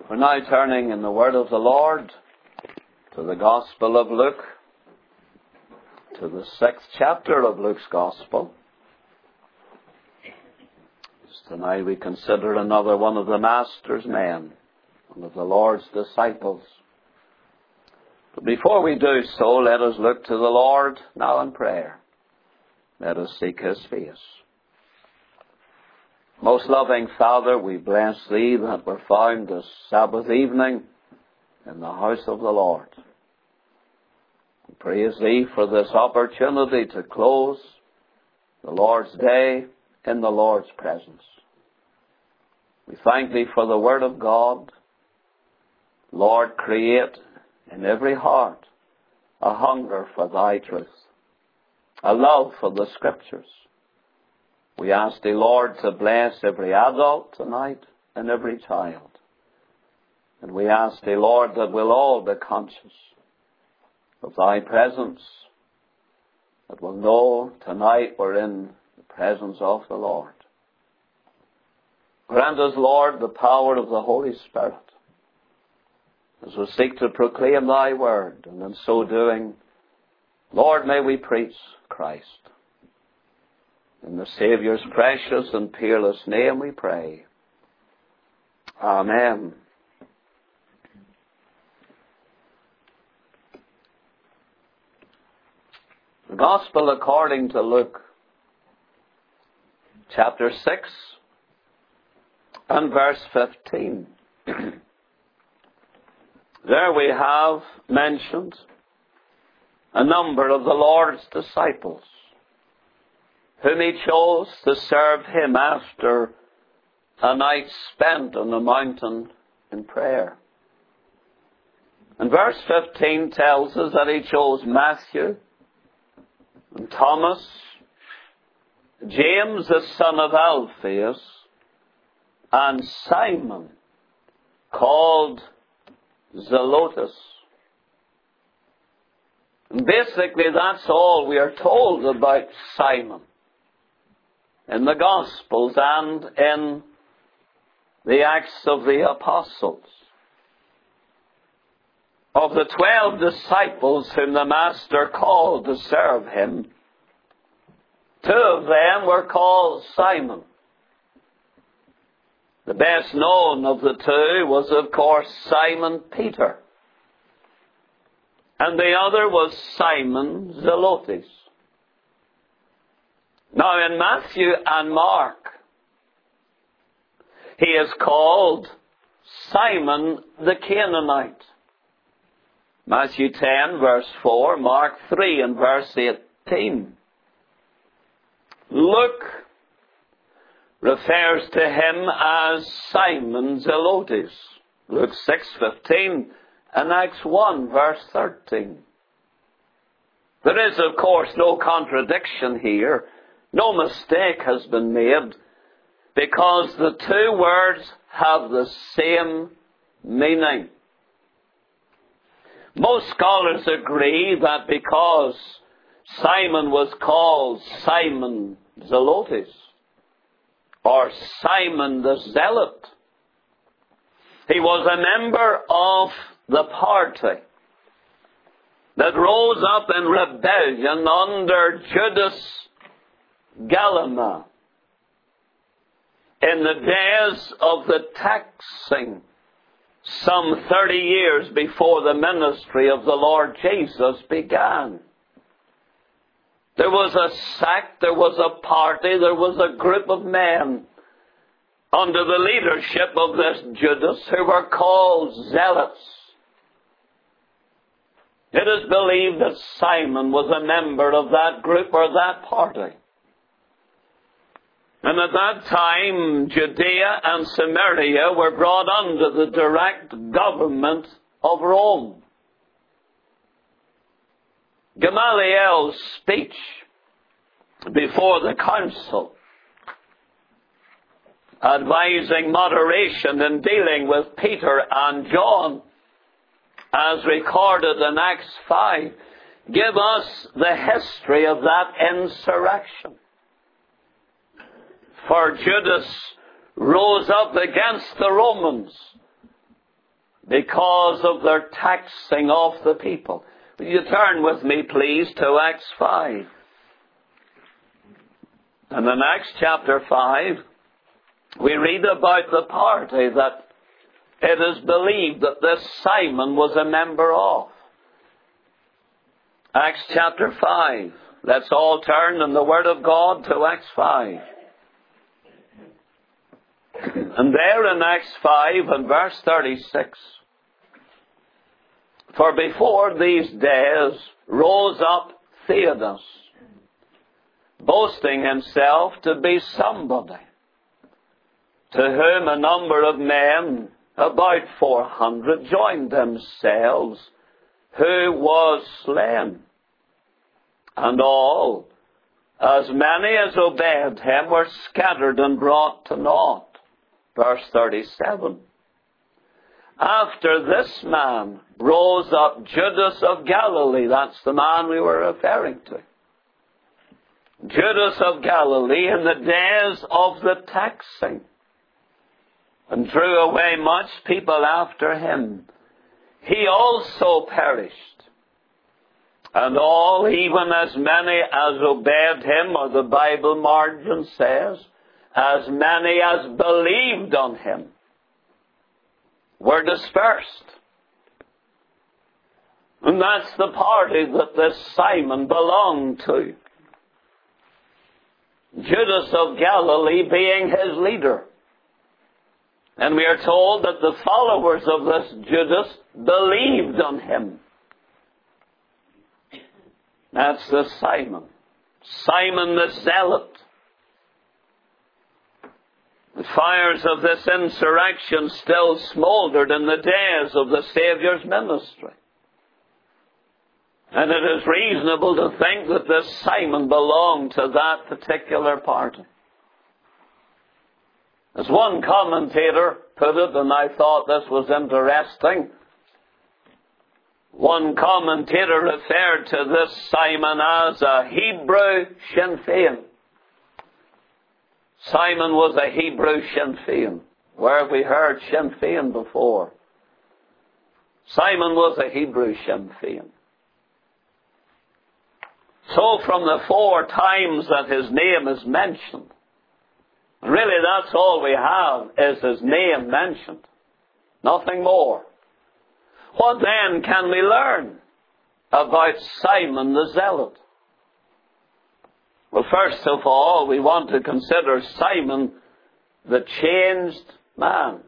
We're now turning in the Word of the Lord to the Gospel of Luke, to the 6th chapter of Luke's Gospel. Tonight we consider another one of the Master's men, one of the Lord's disciples. But before we do so, let us look to the Lord now in prayer. Let us seek His face. Most loving Father, we bless Thee that we're found this Sabbath evening in the house of the Lord. We praise Thee for this opportunity to close the Lord's day in the Lord's presence. We thank Thee for the Word of God. Lord, create in every heart a hunger for Thy truth, a love for the Scriptures. We ask Thee, Lord, to bless every adult tonight and every child. And we ask Thee, Lord, that we'll all be conscious of Thy presence, that we'll know tonight we're in the presence of the Lord. Grant us, Lord, the power of the Holy Spirit as we seek to proclaim Thy Word, and in so doing, Lord, may we preach Christ. In the Saviour's precious and peerless name we pray. Amen. The Gospel according to Luke, chapter 6 and verse 15. There we have mentioned a number of the Lord's disciples whom He chose to serve Him after a night spent on the mountain in prayer. And verse 15 tells us that He chose Matthew and Thomas, James the son of Alphaeus, and Simon, called Zelotes. And basically that's all we are told about Simon in the Gospels and in the Acts of the Apostles. Of the 12 disciples whom the Master called to serve Him, 2 of them were called Simon. The best known of the 2 was, of course, Simon Peter. And the other was Simon Zelotes. Now in Matthew and Mark, he is called Simon the Canaanite. Matthew 10 verse 4, Mark 3 and verse 18. Luke refers to him as Simon Zelotes. Luke 6:15 and Acts 1 verse 13. There is, of course, no contradiction here. No mistake has been made, because the 2 words have the same meaning. Most scholars agree that because Simon was called Simon Zelotes, or Simon the Zealot, he was a member of the party that rose up in rebellion under Judas Gallima in the days of the taxing, some 30 years before the ministry of the Lord Jesus began. There was a sect, there was a party, there was a group of men under the leadership of this Judas who were called zealots. It is believed that Simon was a member of that group or that party. And at that time, Judea and Samaria were brought under the direct government of Rome. Gamaliel's speech before the council, advising moderation in dealing with Peter and John, as recorded in Acts 5, give us the history of that insurrection. For Judas rose up against the Romans because of their taxing of the people. Will you turn with me, please, to Acts 5. And in Acts chapter 5, we read about the party that it is believed that this Simon was a member of. Acts chapter 5. Let's all turn in the Word of God to Acts 5. And there in Acts 5 and verse 36, for before these days rose up Theudas, boasting himself to be somebody, to whom a number of men, about 400, joined themselves, who was slain. And all, as many as obeyed him, were scattered and brought to naught. Verse 37. After this man rose up Judas of Galilee. That's the man we were referring to. Judas of Galilee in the days of the taxing, and drew away much people after him. He also perished. And all, even as many as obeyed him, or the Bible margin says, as many as believed on him, were dispersed. And that's the party that this Simon belonged to. Judas of Galilee being his leader. And we are told that the followers of this Judas believed on him. That's the Simon. Simon the Zealot. The fires of this insurrection still smoldered in the days of the Saviour's ministry. And it is reasonable to think that this Simon belonged to that particular party. As one commentator put it, and I thought this was interesting, one commentator referred to this Simon as a Hebrew Sinn Féin. Simon was a Hebrew Sinn Féin. Where have we heard Sinn Féin before? Simon was a Hebrew Sinn Féin. So from the 4 times that his name is mentioned, really that's all we have is his name mentioned. Nothing more. What then can we learn about Simon the Zealot? Well, first of all, we want to consider Simon the changed man.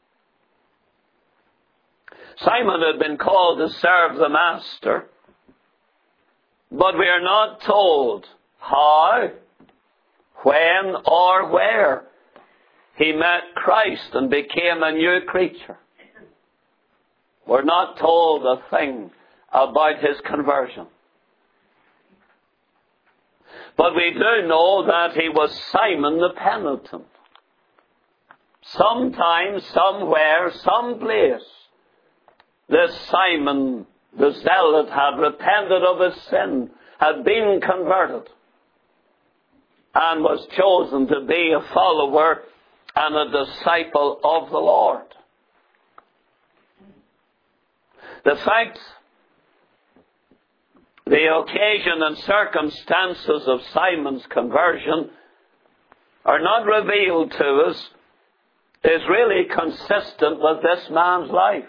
Simon had been called to serve the Master, but we are not told how, when, or where he met Christ and became a new creature. We're not told a thing about his conversion. But we do know that he was Simon the penitent. Sometime, somewhere, someplace, this Simon the Zealot had repented of his sin, had been converted, and was chosen to be a follower and a disciple of the Lord. The fact, the occasion and circumstances of Simon's conversion are not revealed to us is really consistent with this man's life.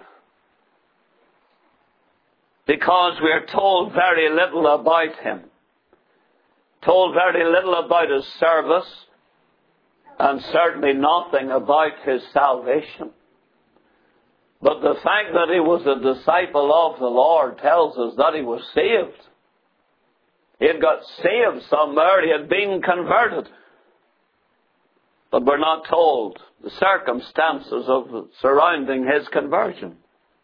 Because we are told very little about him. Told very little about his service, and certainly nothing about his salvation. But the fact that he was a disciple of the Lord tells us that he was saved. He had got saved somewhere. He had been converted. But we're not told the circumstances of surrounding his conversion.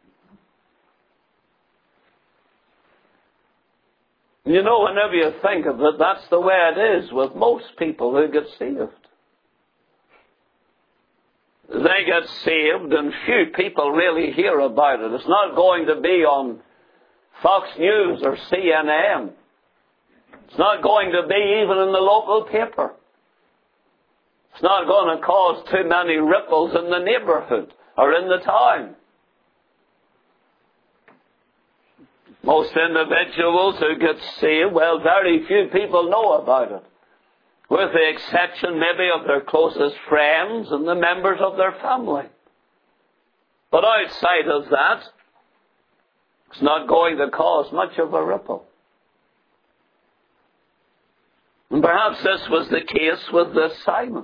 You know, whenever you think of it, that's the way it is with most people who get saved. They get saved and few people really hear about it. It's not going to be on Fox News or CNN. It's not going to be even in the local paper. It's not going to cause too many ripples in the neighborhood or in the town. Most individuals who get saved, well, very few people know about it, with the exception maybe of their closest friends and the members of their family. But outside of that, it's not going to cause much of a ripple. And perhaps this was the case with this Simon.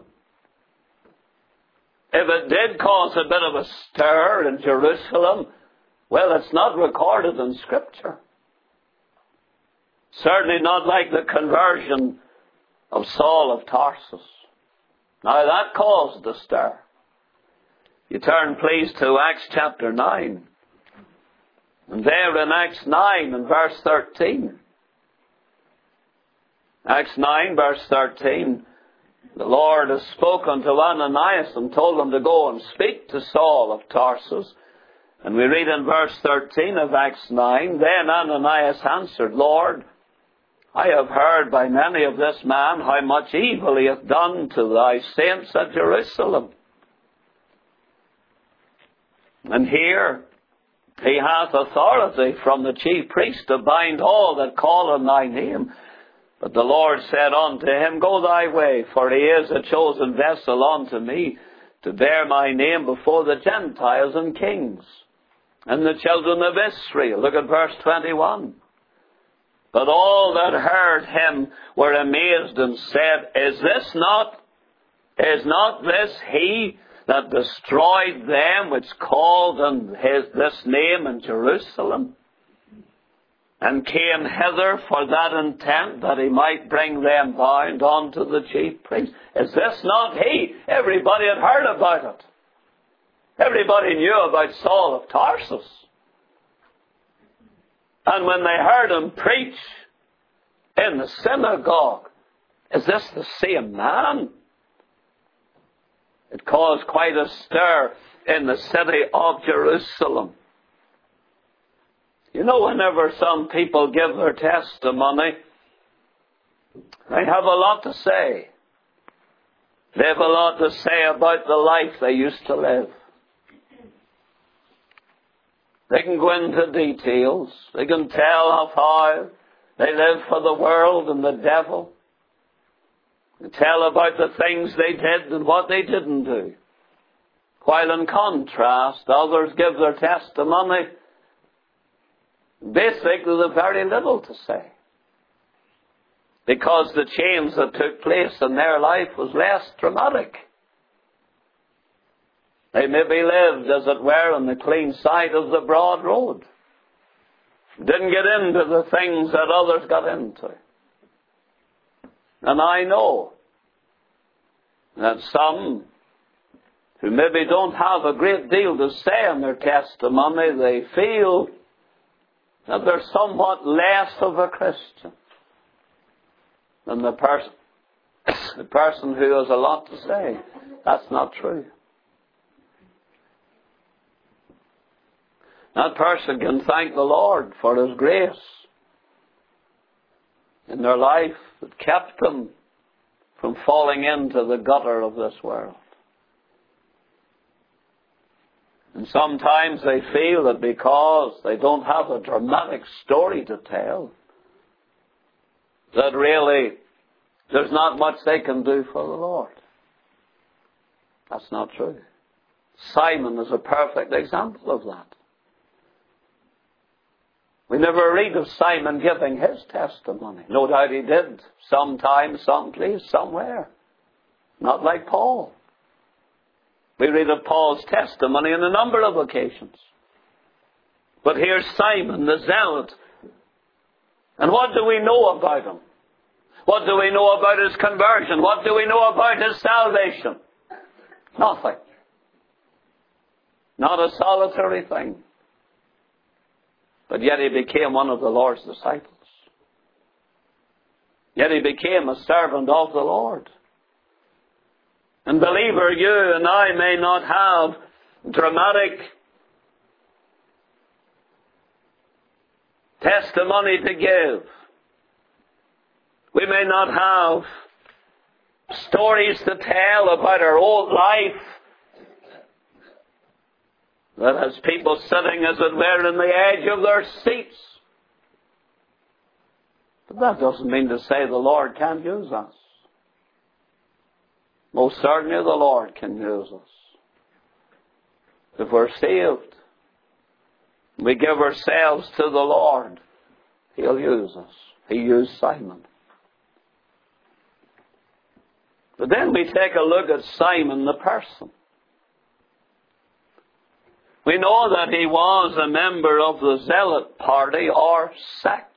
If it did cause a bit of a stir in Jerusalem, well, it's not recorded in Scripture. Certainly not like the conversion of Saul of Tarsus. Now that caused a stir. You turn please to Acts chapter 9. And there in Acts 9 and verse 13. Acts 9 verse 13. The Lord has spoken to Ananias and told him to go and speak to Saul of Tarsus. And we read in verse 13 of Acts 9, Then Ananias answered, Lord, I have heard by many of this man how much evil he hath done to thy saints at Jerusalem. And here he hath authority from the chief priest to bind all that call on thy name. But the Lord said unto him, Go thy way, for he is a chosen vessel unto me, to bear my name before the Gentiles and kings, and the children of Israel. Look at verse 21. But all that heard him were amazed and said, Is not this he that destroyed them which called on this name in Jerusalem, and came hither for that intent, that he might bring them bound unto the chief priest? Is this not he? Everybody had heard about it. Everybody knew about Saul of Tarsus. And when they heard him preach in the synagogue, is this the same man? It caused quite a stir in the city of Jerusalem. You know, whenever some people give their testimony, they have a lot to say. They have a lot to say about the life they used to live. They can go into details. They can tell of how they lived for the world and the devil. They tell about the things they did and what they didn't do. While in contrast, others give their testimony basically with very little to say. Because the change that took place in their life was less dramatic. They maybe lived, as it were, on the clean side of the broad road. Didn't get into the things that others got into. And I know that some who maybe don't have a great deal to say in their testimony, they feel that they're somewhat less of a Christian than the person who has a lot to say. That's not true. That person can thank the Lord for His grace in their life that kept them from falling into the gutter of this world. And sometimes they feel that because they don't have a dramatic story to tell, that really there's not much they can do for the Lord. That's not true. Simon is a perfect example of that. We never read of Simon giving his testimony. No doubt he did, sometime, someplace, somewhere. Not like Paul. We read of Paul's testimony on a number of occasions. But here's Simon the Zealot. And what do we know about him? What do we know about his conversion? What do we know about his salvation? Nothing. Not a solitary thing. But yet he became one of the Lord's disciples. Yet he became a servant of the Lord. And believer, you and I may not have dramatic testimony to give. We may not have stories to tell about our old life that has people sitting, as it were, on the edge of their seats, But that doesn't mean to say the Lord can't use us. Most certainly the Lord can use us. If we're saved, we give ourselves to the Lord, He'll use us. He used Simon. But then we take a look at Simon the person. We know that he was a member of the Zealot party or sect.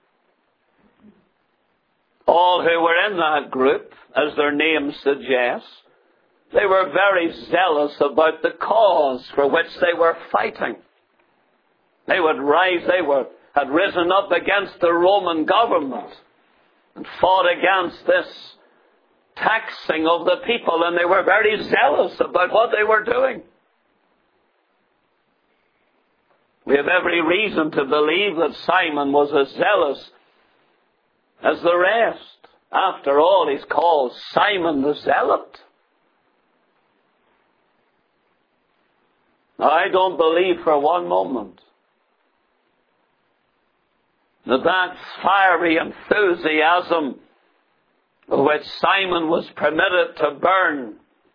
All who were in that group, as their name suggests, they were very zealous about the cause for which they were fighting. They had risen up against the Roman government and fought against this taxing of the people, and they were very zealous about what they were doing. We have every reason to believe that Simon was as zealous as the rest. After all, he's called Simon the Zealot. Now, I don't believe for one moment that fiery enthusiasm which Simon was permitted to burn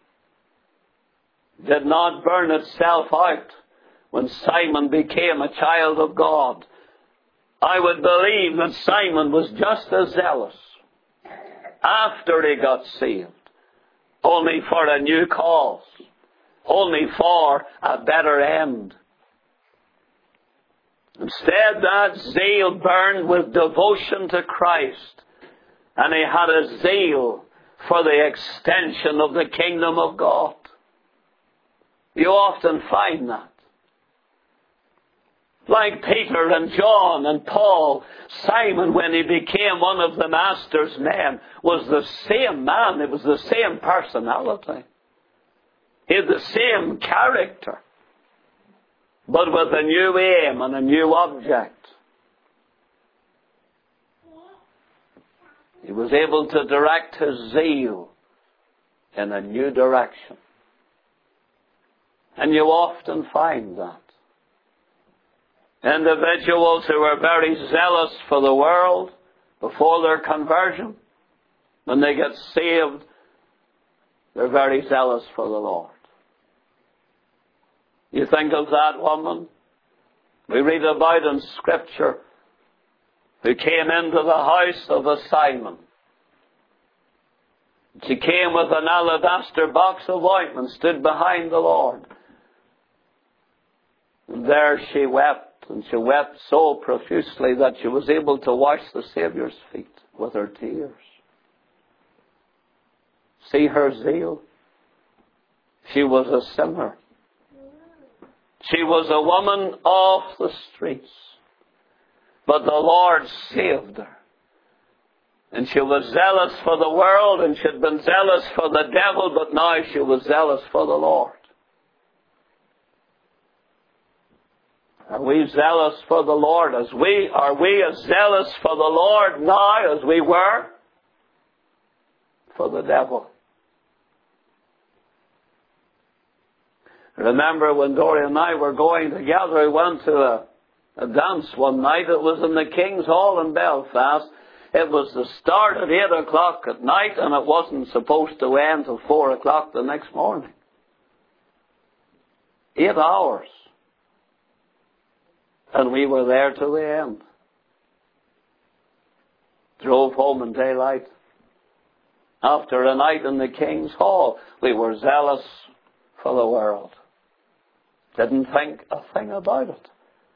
did not burn itself out when Simon became a child of God. I would believe that Simon was just as zealous after he got saved, only for a new cause, only for a better end. Instead, that zeal burned with devotion to Christ, and he had a zeal for the extension of the kingdom of God. You often find that. Like Peter and John and Paul, Simon, when he became one of the Master's men, was the same man. It was the same personality. He had the same character, but with a new aim and a new object. He was able to direct his zeal in a new direction. And you often find that. Individuals who are very zealous for the world before their conversion, when they get saved, they're very zealous for the Lord. You think of that woman we read about in Scripture who came into the house of a Simon. She came with an alabaster box of ointment, stood behind the Lord. And there she wept. And she wept so profusely that she was able to wash the Saviour's feet with her tears. See her zeal? She was a sinner. She was a woman off the streets. But the Lord saved her. And she was zealous for the world, and she had been zealous for the devil, but now she was zealous for the Lord. Are we zealous for the Lord? Are we as zealous for the Lord now as we were for the devil? Remember when Dory and I were going together, we went to a dance one night. It was in the King's Hall in Belfast. It was the start at 8 o'clock at night, and it wasn't supposed to end till 4 o'clock the next morning. 8 hours. And we were there till the end. Drove home in daylight. After a night in the King's Hall, we were zealous for the world. Didn't think a thing about it.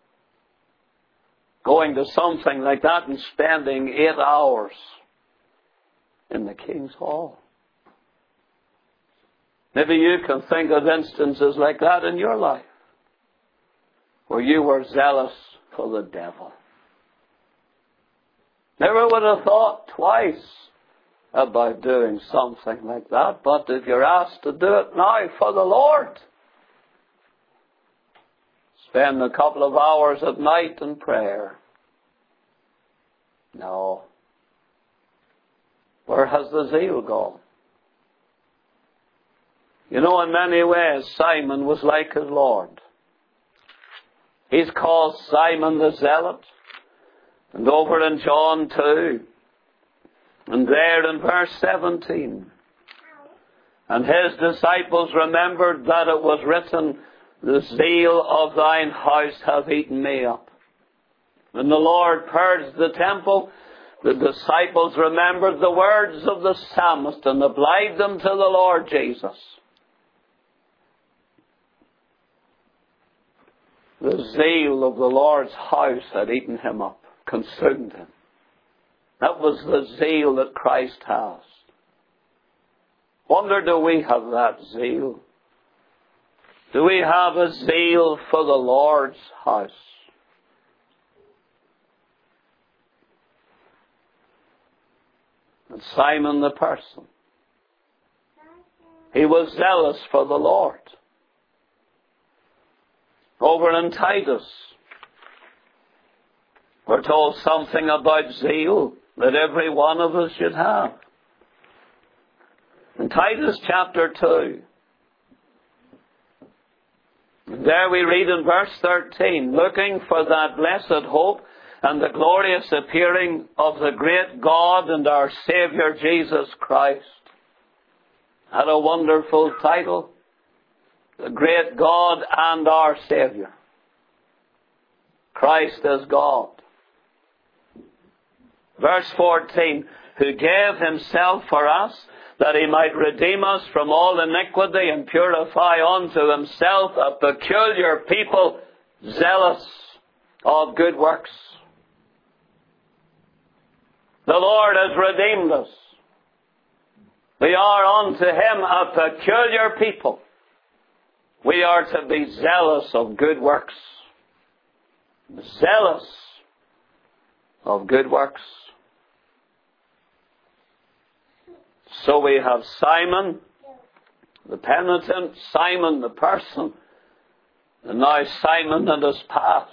Going to something like that and spending 8 hours in the King's Hall. Maybe you can think of instances like that in your life, where you were zealous for the devil. Never would have thought twice about doing something like that, but if you're asked to do it now for the Lord, spend a couple of hours at night in prayer. No. Where has the zeal gone? You know, in many ways, Simon was like his Lord. He's called Simon the Zealot. And over in John 2, and there in verse 17, and his disciples remembered that it was written, the zeal of thine house hath eaten me up. When the Lord purged the temple, the disciples remembered the words of the psalmist and applied them to the Lord Jesus. The zeal of the Lord's house had eaten him up, consumed him. That was the zeal that Christ has. Wonder, do we have that zeal? Do we have a zeal for the Lord's house? And Simon the person, he was zealous for the Lord. Over in Titus, we're told something about zeal that every one of us should have. In Titus chapter 2, there we read in verse 13, looking for that blessed hope and the glorious appearing of the great God and our Saviour Jesus Christ. Had a wonderful title. The great God and our Saviour. Christ is God. Verse 14, who gave himself for us, that he might redeem us from all iniquity and purify unto himself a peculiar people, zealous of good works. The Lord has redeemed us. We are unto him a peculiar people. We are to be zealous of good works. Zealous of good works. So we have Simon, the penitent, Simon the person, and now Simon and his past.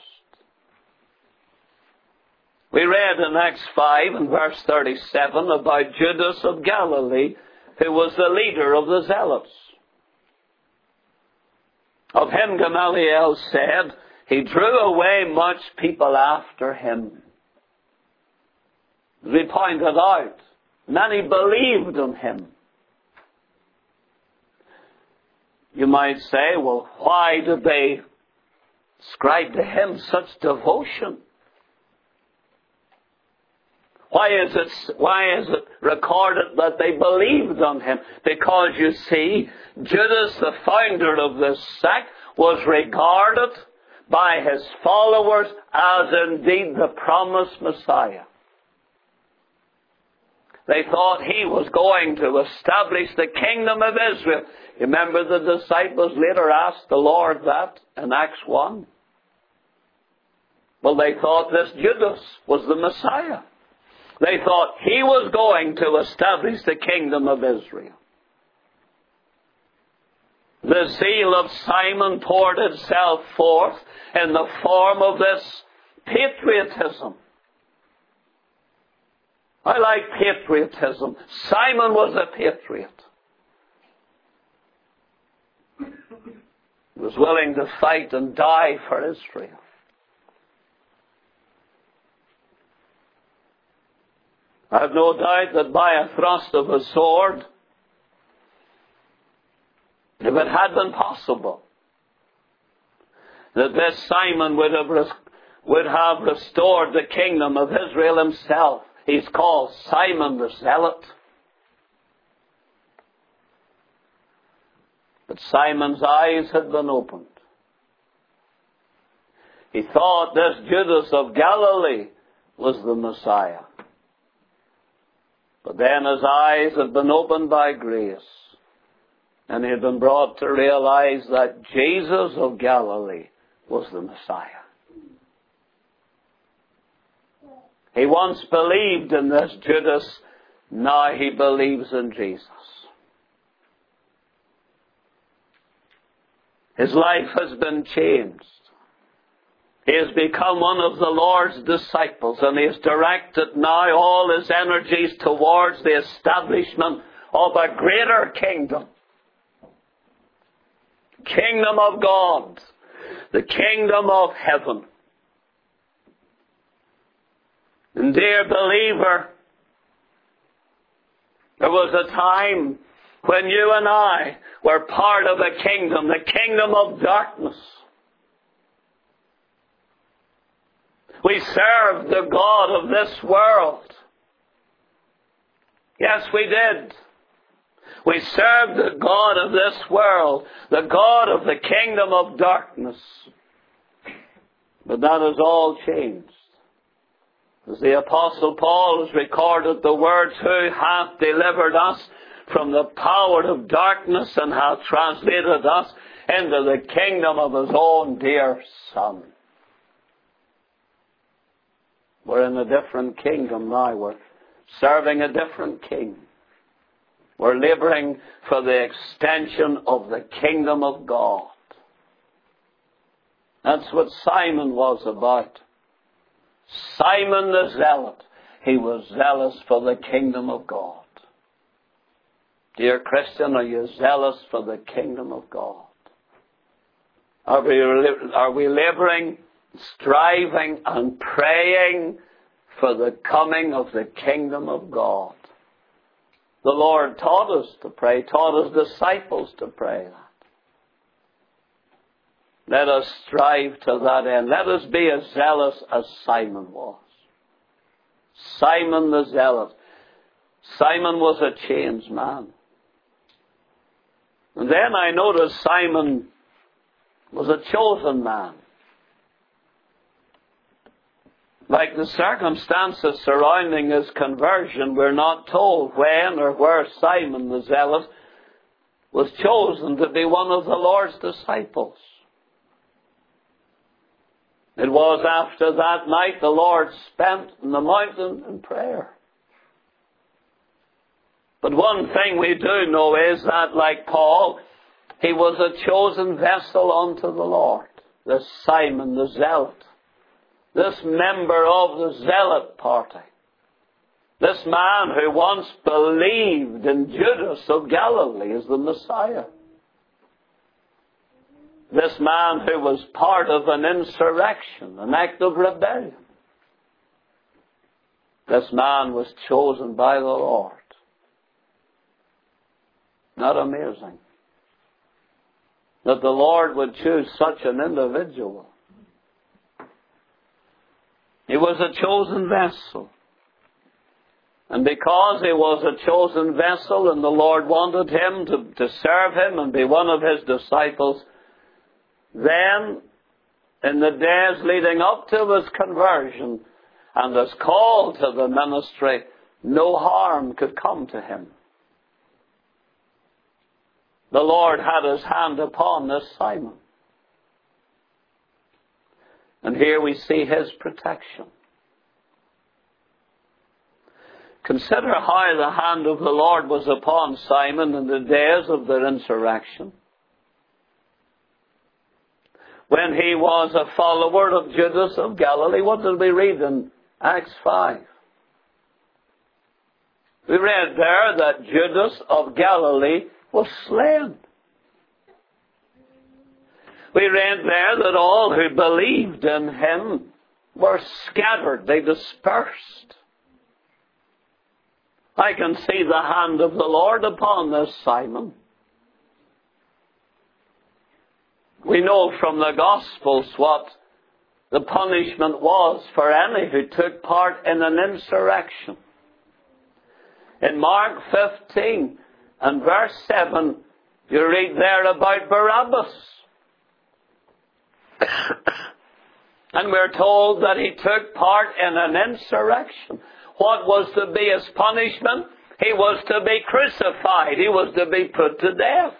We read in Acts 5 and verse 37 about Judas of Galilee, who was the leader of the zealots. Of him Gamaliel said, he drew away much people after him. As we pointed out, many believed in him. You might say, well, why did they ascribe to him such devotion? Why is it recorded that they believed on him? Because you see, Judas, the founder of this sect, was regarded by his followers as indeed the promised Messiah. They thought he was going to establish the kingdom of Israel. You remember the disciples later asked the Lord that in Acts 1? Well, they thought this Judas was the Messiah. They thought he was going to establish the kingdom of Israel. The zeal of Simon poured itself forth in the form of this patriotism. I like patriotism. Simon was a patriot. He was willing to fight and die for Israel. I have no doubt that by a thrust of a sword, if it had been possible, that this Simon would have restored the kingdom of Israel himself. He's called Simon the Zealot. But Simon's eyes had been opened. He thought this Judas of Galilee was the Messiah. But then his eyes had been opened by grace, and he had been brought to realize that Jesus of Galilee was the Messiah. He once believed in this Judas, now he believes in Jesus. His life has been changed. He has become one of the Lord's disciples, and he has directed now all his energies towards the establishment of a greater kingdom. Kingdom of God. The kingdom of heaven. And dear believer, there was a time when you and I were part of a kingdom, the kingdom of darkness. We served the God of this world. Yes, we did. We served the God of this world, the God of the kingdom of darkness. But that has all changed. As the Apostle Paul has recorded the words, who hath delivered us from the power of darkness and hath translated us into the kingdom of his own dear Son. We're in a different kingdom now. We're serving a different king. We're laboring for the extension of the kingdom of God. That's what Simon was about. Simon the Zealot. He was zealous for the kingdom of God. Dear Christian, are you zealous for the kingdom of God? Are we laboring, striving and praying for the coming of the kingdom of God? The Lord taught us to pray, taught his disciples to pray that. Let us strive to that end. Let us be as zealous as Simon was. Simon the Zealot. Simon was a changed man. And then I noticed Simon was a chosen man. Like the circumstances surrounding his conversion, we're not told when or where Simon the Zealot was chosen to be one of the Lord's disciples. It was after that night the Lord spent in the mountain in prayer. But one thing we do know is that, like Paul, he was a chosen vessel unto the Lord. This Simon the Zealot. This member of the Zealot party. This man who once believed in Judas of Galilee as the Messiah. This man who was part of an insurrection, an act of rebellion. This man was chosen by the Lord. Not amazing that the Lord would choose such an individual. He was a chosen vessel. And because he was a chosen vessel and the Lord wanted him to serve him and be one of his disciples, then in the days leading up to his conversion and his call to the ministry, no harm could come to him. The Lord had his hand upon this Simon. And here we see his protection. Consider how the hand of the Lord was upon Simon in the days of their insurrection. When he was a follower of Judas of Galilee, what did we read in Acts 5? We read there that Judas of Galilee was slain. We read there that all who believed in him were scattered. They dispersed. I can see the hand of the Lord upon this Simon. We know from the Gospels what the punishment was for any who took part in an insurrection. In Mark 15 and verse 7, you read there about Barabbas. And we're told that he took part in an insurrection. What was to be his punishment? He was to be crucified. He was to be put to death.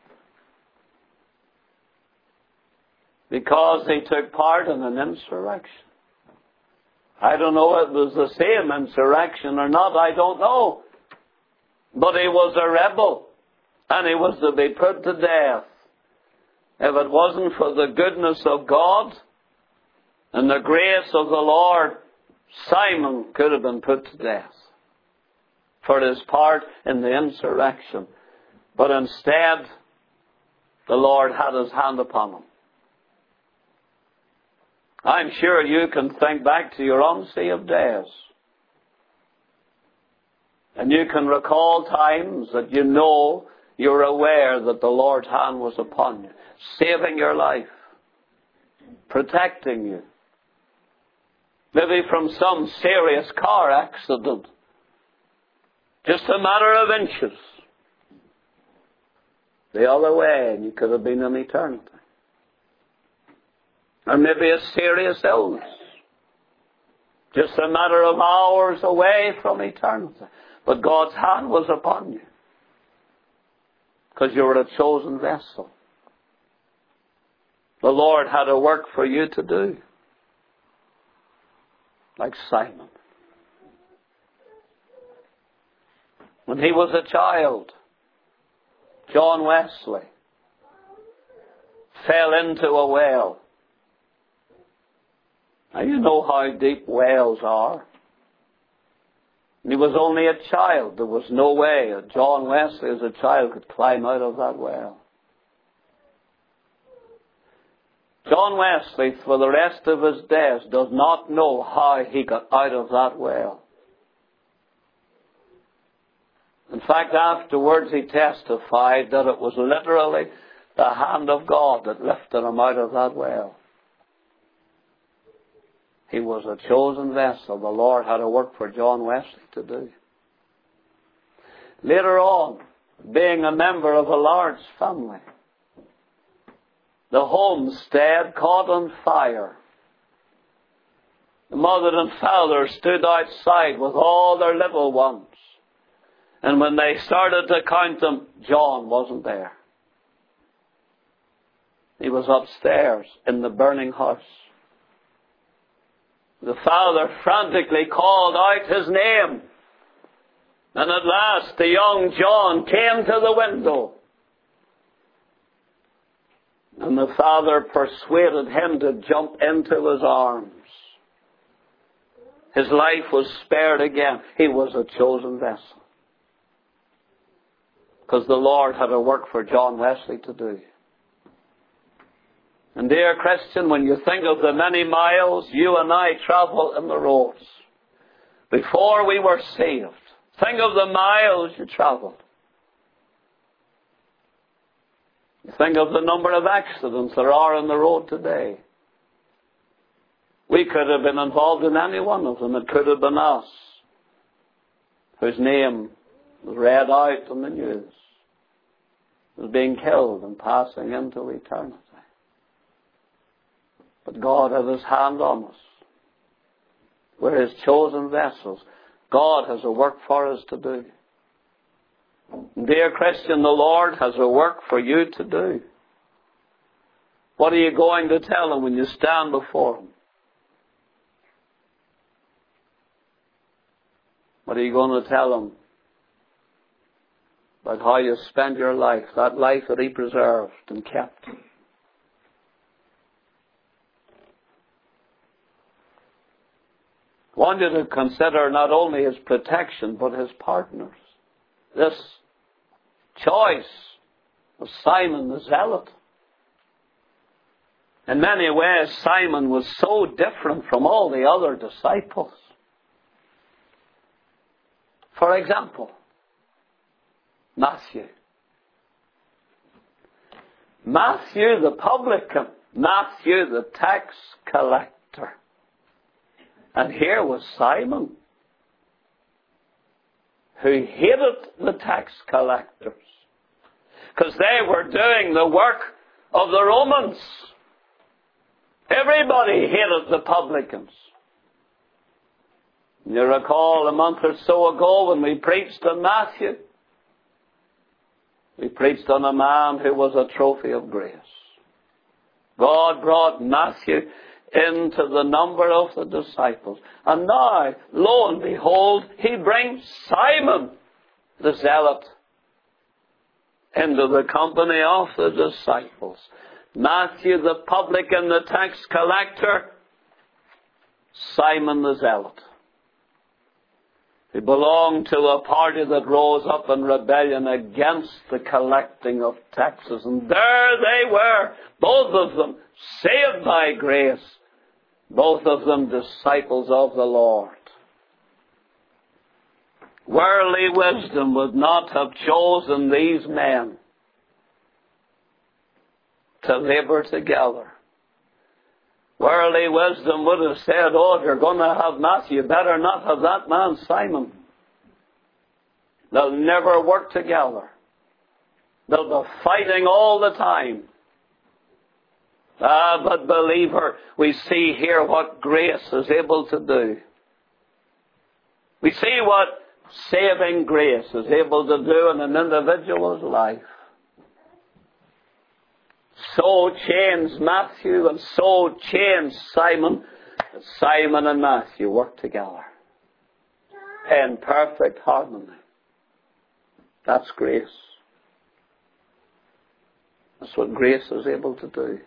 Because he took part in an insurrection. I don't know if it was the same insurrection or not. I don't know. But he was a rebel. And he was to be put to death. If it wasn't for the goodness of God and the grace of the Lord, Simon could have been put to death for his part in the insurrection. But instead, the Lord had his hand upon him. I'm sure you can think back to your own sea of days And you can recall times that you know you're aware that the Lord's hand was upon you, saving your life, protecting you. Maybe from some serious car accident. Just a matter of inches. The other way, and you could have been in eternity. Or maybe a serious illness. Just a matter of hours away from eternity. But God's hand was upon you. Because you were a chosen vessel. The Lord had a work for you to do. Like Simon. When he was a child, John Wesley fell into a well. Now you know how deep wells are. And he was only a child. There was no way that John Wesley as a child could climb out of that well. John Wesley, for the rest of his days, does not know how he got out of that well. In fact, afterwards he testified that it was literally the hand of God that lifted him out of that well. He was a chosen vessel. The Lord had a work for John Wesley to do. Later on, being a member of a large family, the homestead caught on fire. The mother and father stood outside with all their little ones. And when they started to count them, John wasn't there. He was upstairs in the burning house. The father frantically called out his name. And at last the young John came to the window. And the father persuaded him to jump into his arms. His life was spared again. He was a chosen vessel. Because the Lord had a work for John Wesley to do. And dear Christian, when you think of the many miles you and I travel in the roads before we were saved, think of the miles you traveled. Think of the number of accidents there are on the road today. We could have been involved in any one of them. It could have been us, whose name was read out in the news, was being killed and passing into eternity. But God had His hand on us. We're His chosen vessels. God has a work for us to do. Dear Christian, the Lord has a work for you to do. What are you going to tell Him when you stand before Him? What are you going to tell Him about how you spent your life, that life that He preserved and kept? I want you to consider not only His protection, but His partners. This choice of Simon the Zealot. In many ways, Simon was so different from all the other disciples. For example, Matthew. Matthew the publican. Matthew the tax collector. And here was Simon, who hated the tax collectors, because they were doing the work of the Romans. Everybody hated the publicans. You recall a month or so ago when we preached on Matthew, we preached on a man who was a trophy of grace. God brought Matthew into the number of the disciples. And now, lo and behold, He brings Simon the Zealot into the company of the disciples. Matthew the publican, the tax collector, Simon the Zealot. He belonged to a party that rose up in rebellion against the collecting of taxes. And there they were, both of them saved by grace, both of them disciples of the Lord. Worldly wisdom would not have chosen these men to labor together. Worldly wisdom would have said, oh, if you're going to have Matthew, you better not have that man Simon. They'll never work together. They'll be fighting all the time. But believer, we see here what grace is able to do. We see what saving grace is able to do in an individual's life. So changed Matthew and so changed Simon. Simon and Matthew worked together in perfect harmony. That's grace. That's what grace is able to do.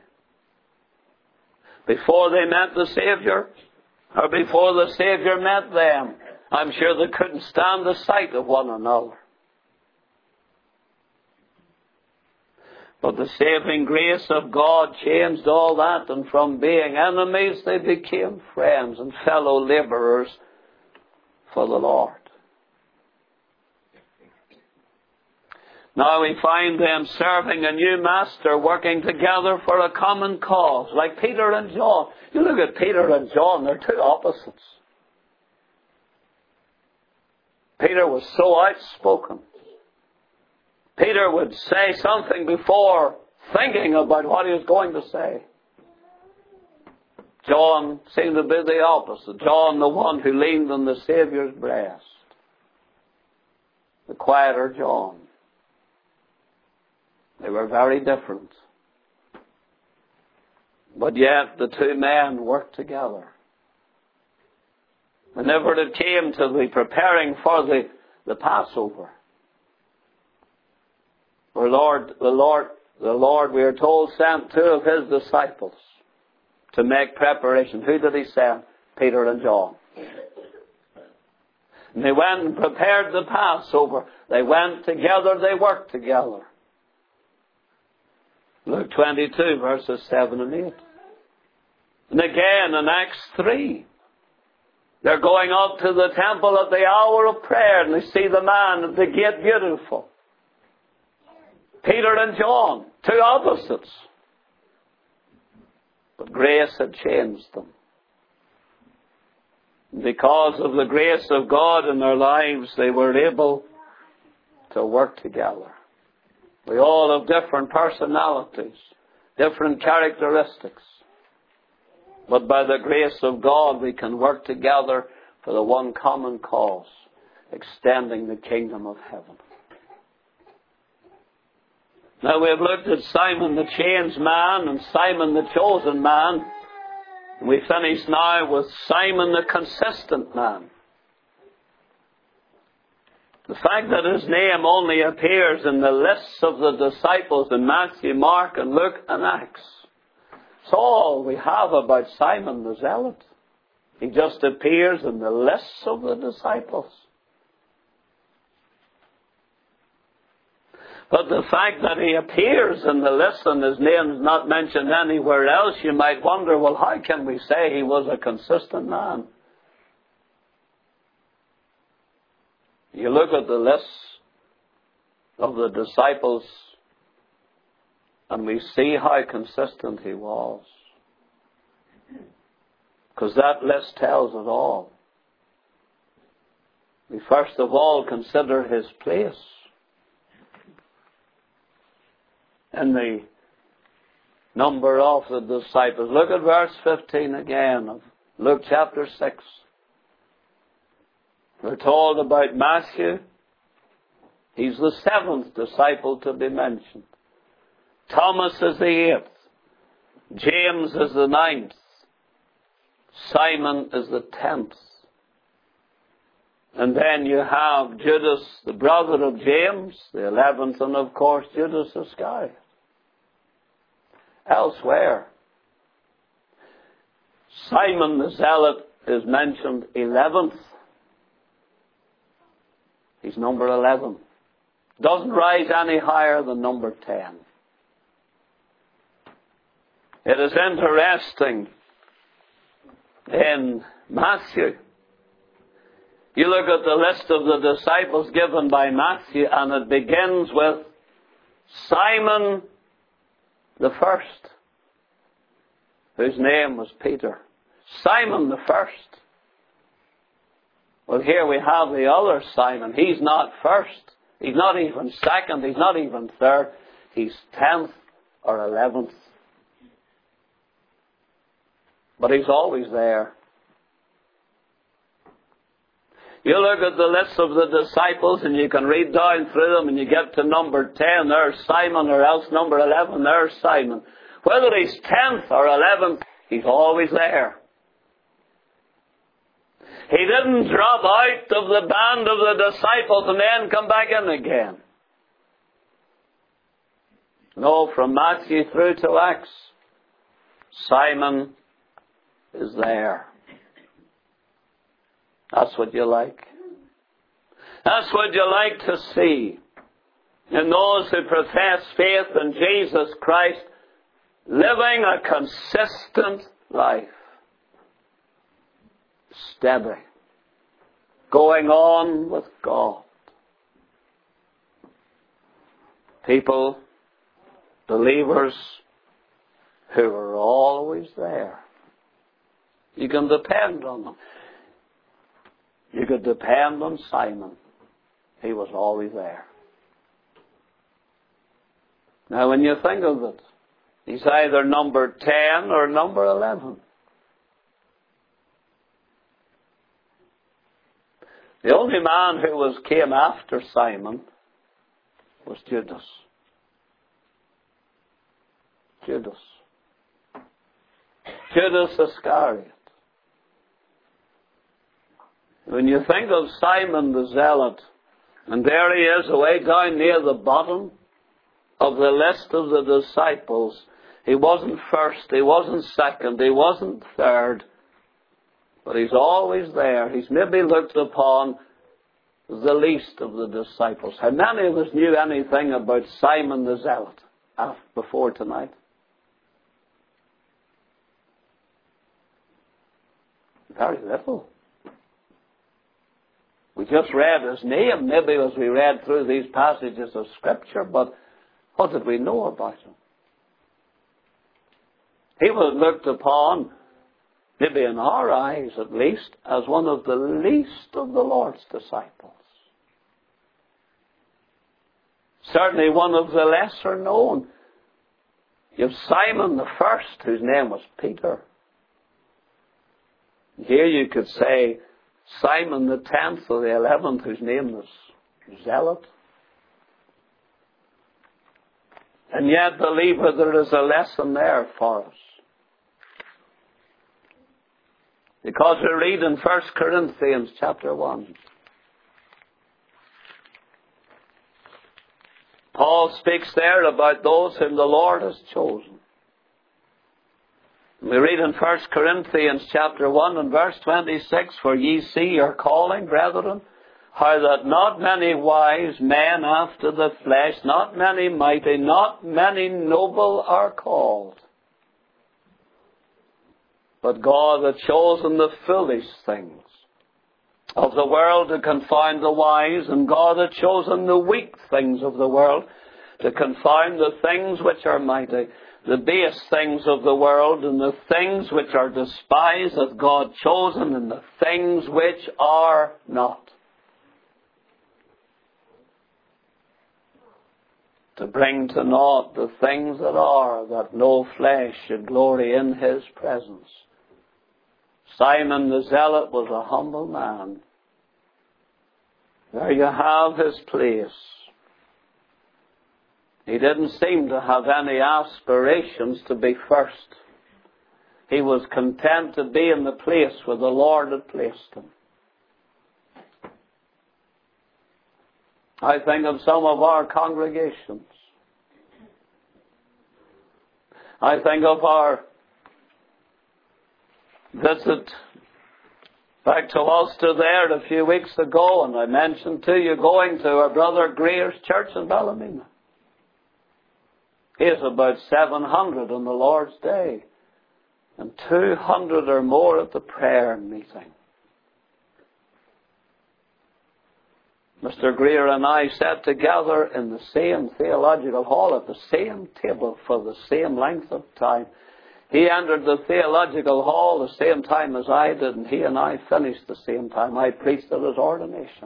Before they met the Savior, or before the Savior met them, I'm sure they couldn't stand the sight of one another. But the saving grace of God changed all that, and from being enemies they became friends and fellow laborers for the Lord. Now we find them serving a new master, working together for a common cause, like Peter and John. You look at Peter and John, they're two opposites. Peter was so outspoken. Peter would say something before thinking about what he was going to say. John seemed to be the opposite. John, the one who leaned on the Saviour's breast. The quieter John. They were very different. But yet the two men worked together. Whenever it came to the preparing for the Passover, the Lord, we are told, sent two of his disciples to make preparation. Who did he send? Peter and John. And they went and prepared the Passover. They went together, they worked together. Luke 22, verses 7 and 8. And again in Acts 3, they're going up to the temple at the hour of prayer, and they see the man at the gate beautiful. Peter and John, two opposites. But grace had changed them. Because of the grace of God in their lives, they were able to work together. We all have different personalities, different characteristics. But by the grace of God, we can work together for the one common cause, extending the kingdom of heaven. Now we have looked at Simon the changed man and Simon the chosen man. And we finish now with Simon the consistent man. The fact that his name only appears in the lists of the disciples in Matthew, Mark, and Luke, and Acts. It's all we have about Simon the Zealot. He just appears in the lists of the disciples. But the fact that he appears in the list and his name is not mentioned anywhere else, you might wonder, well, how can we say he was a consistent man? You look at the lists of the disciples and we see how consistent he was. Because that list tells it all. We first of all consider his place in the number of the disciples. Look at verse 15 again of Luke chapter 6. We're told about Matthew. He's the seventh disciple to be mentioned. Thomas is the eighth. James is the ninth. Simon is the 10th. And then you have Judas, the brother of James, the 11th, and of course Judas Iscariot. Elsewhere, Simon the Zealot is mentioned 11th. He's number 11. Doesn't rise any higher than number 10. It is interesting in Matthew, You look at the list of the disciples given by Matthew, and it begins with Simon the first, whose name was Peter. Simon the first. Well, here we have the other Simon. He's not first. He's not even second. He's not even third. He's 10th or 11th. But he's always there. You look at the list of the disciples and you can read down through them and you get to number 10, there's Simon, or else number 11, there's Simon. Whether he's 10th or 11th, he's always there. He didn't drop out of the band of the disciples and then come back in again. No, from Matthew through to Acts, Simon is there. That's what you like. That's what you like to see in those who profess faith in Jesus Christ, living a consistent life. Steady. Going on with God. People, believers, who are always there. You can depend on them. You could depend on Simon. He was always there. Now when you think of it, he's either number 10 or number 11. The only man who came after Simon was Judas. Judas Iscariot. When you think of Simon the Zealot, and there he is away down near the bottom of the list of the disciples, he wasn't first, he wasn't second, he wasn't third, but he's always there. He's maybe looked upon as the least of the disciples. How many of us knew anything about Simon the Zealot before tonight? Very little. We just read his name, maybe as we read through these passages of Scripture, but what did we know about him? He was looked upon, maybe in our eyes at least, as one of the least of the Lord's disciples. Certainly one of the lesser known. You have Simon the first, whose name was Peter. Here you could say Simon the 10th or the 11th, whose name was Zealot. And yet, believer, there is a lesson there for us. Because we read in 1 Corinthians chapter 1. Paul speaks there about those whom the Lord has chosen. We read in 1 Corinthians chapter 1 and verse 26, "For ye see your calling, brethren, how that not many wise men after the flesh, not many mighty, not many noble are called. But God hath chosen the foolish things of the world to confound the wise, and God hath chosen the weak things of the world to confound the things which are mighty. The base things of the world and the things which are despised hath God chosen, and the things which are not, to bring to naught the things that are, that no flesh should glory in his presence." Simon the Zealot was a humble man. There you have his place. He didn't seem to have any aspirations to be first. He was content to be in the place where the Lord had placed him. I think of some of our congregations. I think of our visit back to Ulster there a few weeks ago, and I mentioned to you going to our brother Greer's church in Ballymena. He is about 700 on the Lord's Day, and 200 or more at the prayer meeting. Mr. Greer and I sat together in the same theological hall at the same table for the same length of time. He entered the theological hall the same time as I did, and he and I finished the same time. I preached at his ordination.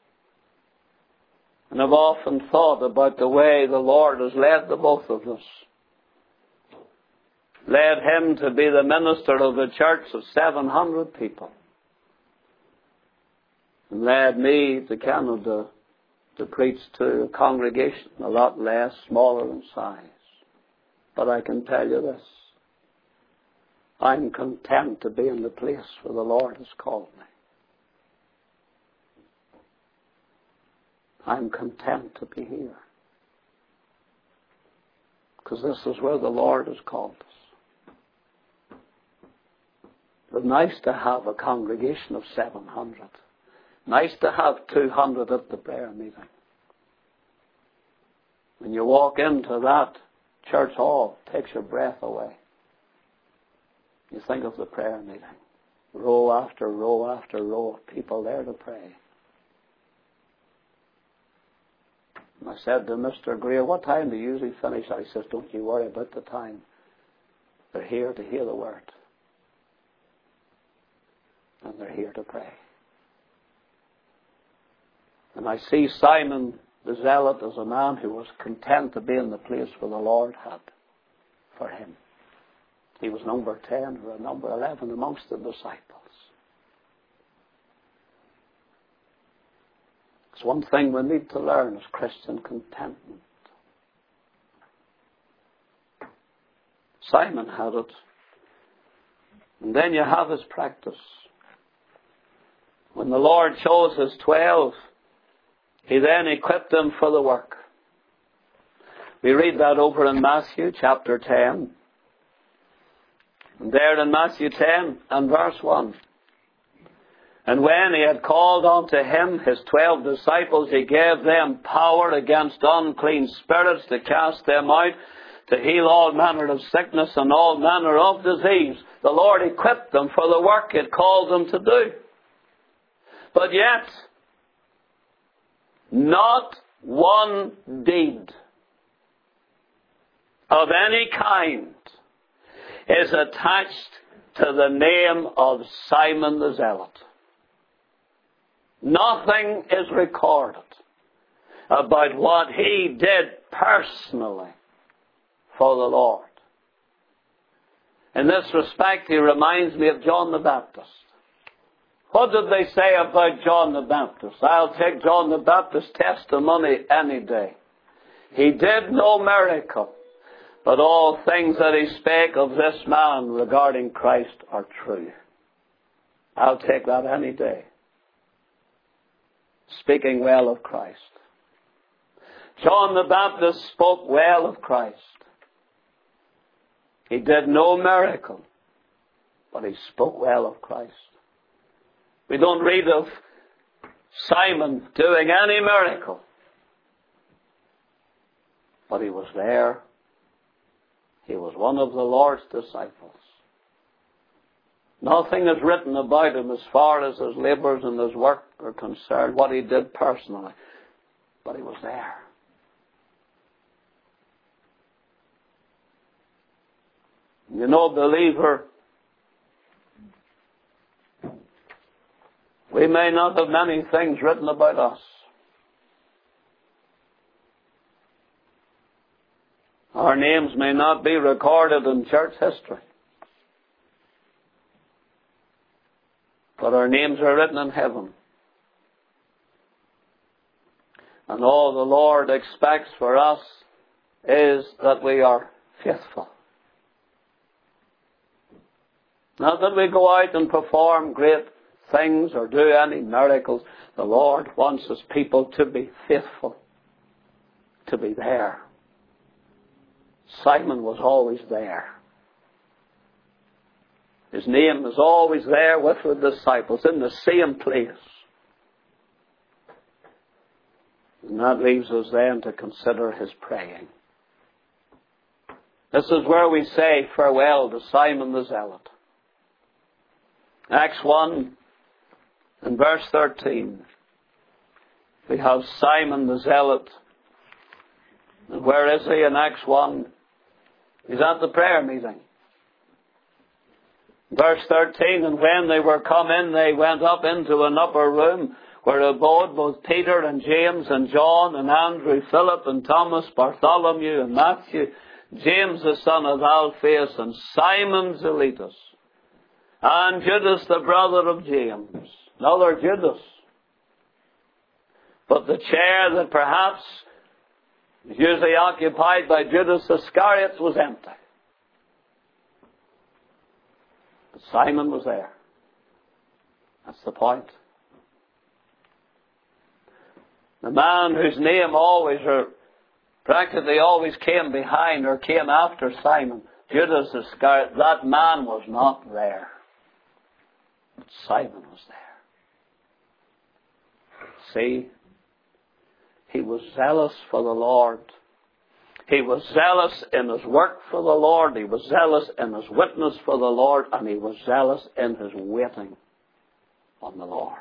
And I've often thought about the way the Lord has led the both of us. Led him to be the minister of a church of 700 people. And led me to Canada to preach to a congregation a lot less, smaller in size. But I can tell you this. I'm content to be in the place where the Lord has called me. I'm content to be here. Because this is where the Lord has called us. But nice to have a congregation of 700. Nice to have 200 at the prayer meeting. When you walk into that church hall, it takes your breath away. You think of the prayer meeting. Row after row after row of people there to pray. And I said to Mr. Greer, what time do you usually finish? I says, don't you worry about the time. They're here to hear the word. And they're here to pray. And I see Simon the Zealot as a man who was content to be in the place where the Lord had for him. He was number 10 or number 11 amongst the disciples. It's one thing we need to learn is Christian contentment. Simon had it. And then you have his practice. When the Lord chose his 12, he then equipped them for the work. We read that over in Matthew chapter 10. And there in Matthew 10 and verse 1. And when he had called unto him his 12 disciples, he gave them power against unclean spirits to cast them out, to heal all manner of sickness and all manner of disease. The Lord equipped them for the work he had called them to do. But yet, not one deed of any kind is attached to the name of Simon the Zealot. Nothing is recorded about what he did personally for the Lord. In this respect, he reminds me of John the Baptist. What did they say about John the Baptist? I'll take John the Baptist's testimony any day. He did no miracle, but all things that he spake of this man regarding Christ are true. I'll take that any day. Speaking well of Christ. John the Baptist spoke well of Christ. He did no miracle, but he spoke well of Christ. We don't read of Simon doing any miracle, but he was there. He was one of the Lord's disciples. Nothing is written about him as far as his labours and his work are concerned, what he did personally. But he was there. You know, believer, we may not have many things written about us. Our names may not be recorded in church history. But our names are written in heaven. And all the Lord expects for us is that we are faithful. Not that we go out and perform great things or do any miracles. The Lord wants His people to be faithful, to be there. Simon was always there. His name is always there with the disciples, in the same place. And that leaves us then to consider his praying. This is where we say farewell to Simon the Zealot. Acts 1 and verse 13. We have Simon the Zealot. And where is he in Acts 1? He's at the prayer meeting. Verse 13, and when they were come in, they went up into an upper room where abode both Peter and James and John and Andrew, Philip and Thomas, Bartholomew and Matthew, James the son of Alphaeus and Simon Zelotes, and Judas the brother of James. Another Judas. But the chair that perhaps was usually occupied by Judas Iscariot was empty. But Simon was there. That's the point. The man whose name always, or practically always came behind or came after Simon, Judas Iscariot, that man was not there. But Simon was there. See, he was zealous for the Lord. He was zealous in his work for the Lord. He was zealous in his witness for the Lord. And he was zealous in his waiting on the Lord.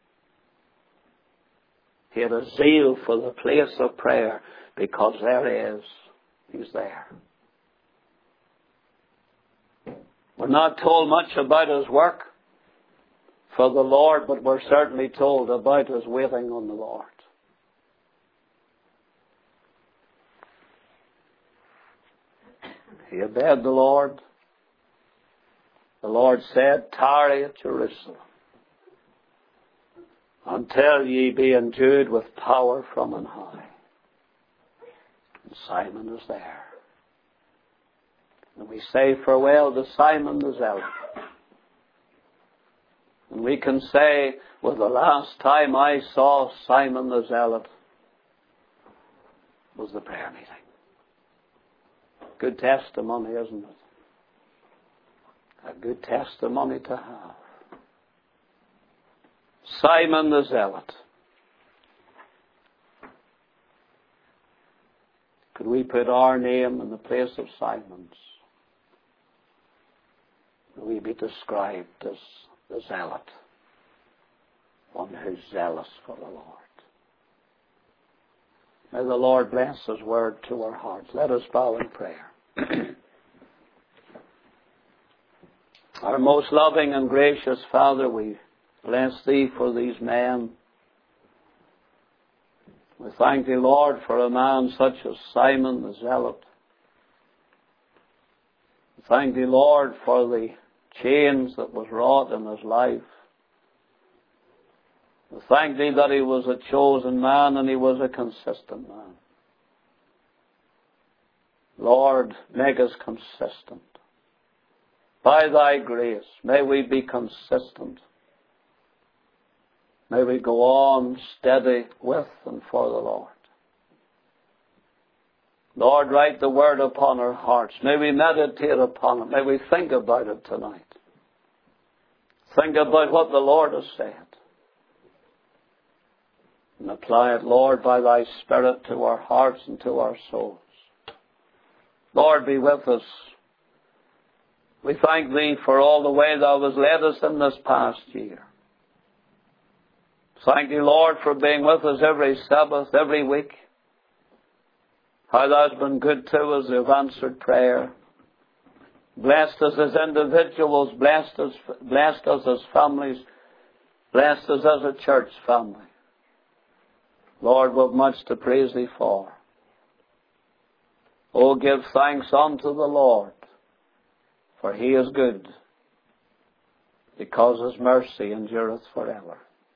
He had a zeal for the place of prayer because there he is. He's there. We're not told much about his work for the Lord, but we're certainly told about his waiting on the Lord. He obeyed the Lord. The Lord said, tarry at Jerusalem until ye be endued with power from on high. And Simon is there. And we say farewell to Simon the Zealot. And we can say, well, the last time I saw Simon the Zealot was the prayer meeting. Good testimony, isn't it? A good testimony to have. Simon the Zealot. Could we put our name in the place of Simon's? Could we be described as the Zealot? One who's zealous for the Lord. May the Lord bless His word to our hearts. Let us bow in prayer. Our most loving and gracious Father, we bless Thee for these men. We thank Thee, Lord, for a man such as Simon the Zealot. We thank Thee, Lord, for the change that was wrought in his life. We thank Thee that he was a chosen man and he was a consistent man. Lord, make us consistent. By Thy grace, may we be consistent. May we go on steady with and for the Lord. Lord, write the word upon our hearts. May we meditate upon it. May we think about it tonight. Think about what the Lord has said. And apply it, Lord, by Thy Spirit to our hearts and to our souls. Lord, be with us. We thank Thee for all the way Thou hast led us in this past year. Thank Thee, Lord, for being with us every Sabbath, every week. How Thou hast been good to us. You've answered prayer. Blessed us as individuals, blessed us as families, blessed us as a church family. Lord, we've much to praise Thee for. Oh, give thanks unto the Lord, for He is good, because His mercy endureth forever.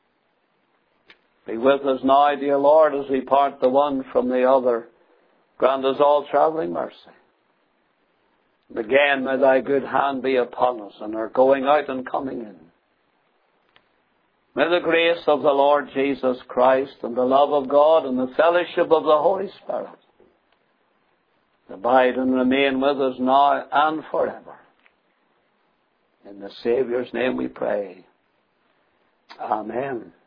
Be with us now, dear Lord, as we part the one from the other. Grant us all travelling mercy. And again, may Thy good hand be upon us and our going out and coming in. May the grace of the Lord Jesus Christ and the love of God and the fellowship of the Holy Spirit abide and remain with us now and forever. In the Saviour's name we pray. Amen.